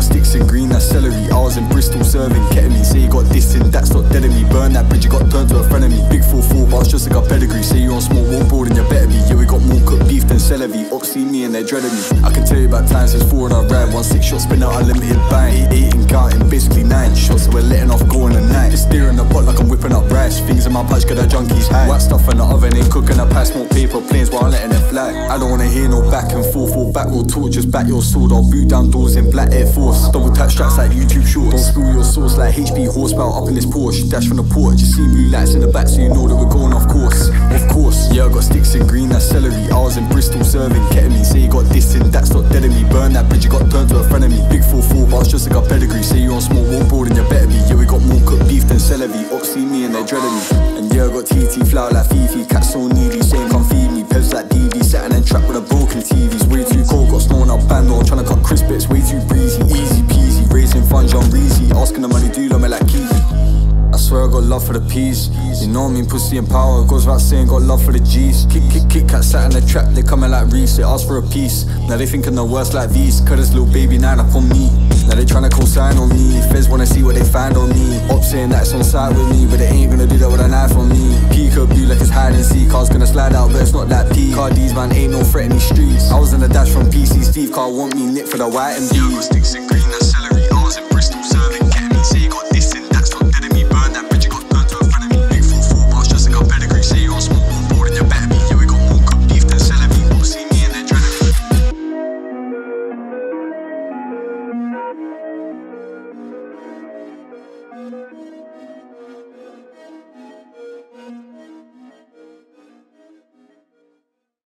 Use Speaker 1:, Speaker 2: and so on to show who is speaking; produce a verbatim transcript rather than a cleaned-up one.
Speaker 1: sticks in green, that's celery. I was in Bristol serving ketamine. Say you got this and that's not dead of me. Burn that bridge, you got turned to a friend of me. Big four four, but it's just like a pedigree. Say you on small walk board and you better be. Yeah, we got more cooked beef than celery. Ops see me and they're dreading me. I can tell you about times since four and I ran. One six shot spin out unlimited bang. Eight, eight and counting, basically nine shots, so we're letting off go in the night. Just steering the pot like I'm whipping up rice. Things in my pouch, get the junkies high. Whack stuff in the oven, ain't cooking a pie. Smoke paper planes while I'm letting it fly. I don't wanna hear no back and forth or back roll talk. Just back your sword, I'll boot down doors in black Air Force. Double tap straps like YouTube shorts. Don't spill your sauce like H P horsepower up in this Porsche. Dash from the port, just see blue lights in the back so you know that we're going off course. Of course, yeah, I got sticks in green, that's celery. I was in Bristol serving ketamine. Say you got this and that's not dead of me. Burn that bridge, you got turned to a friend of me. Big four four, but it's just like a pedigree. Say you on small walk board and you better be. Yeah, we got more cooked beef than celery. Ops see me and they're dreading me. And yeah, I got T T flower like Fifi. Cats so needy, saying come feed me. Pevs like D V, sat and trapped with a broken T V's. Way too cold, got snow on our band on. Tryna cut crisp bits, way too breezy. Easy peasy, raising funds on Reezy. Asking the money, do you love me like Keezy? I swear I got love for the peas. You know me, pussy and power. Goes without saying, got love for the G's. Kick, kick, kick, cat sat in the trap. They coming like Reese, they ask for a piece. Now they thinking the worst like these. Cut this little baby nine up on me. Now they tryna co-sign on me. Feds wanna see what they find on me. Ops saying that it's on side with me, but they ain't gonna do that with a knife on me. Peekaboo like it's hide and seek. Car's gonna slide out, but it's not that P. Cardi's man, ain't no threat in these streets. I was in the dash from P C. Steve Car want me nick for the white and B.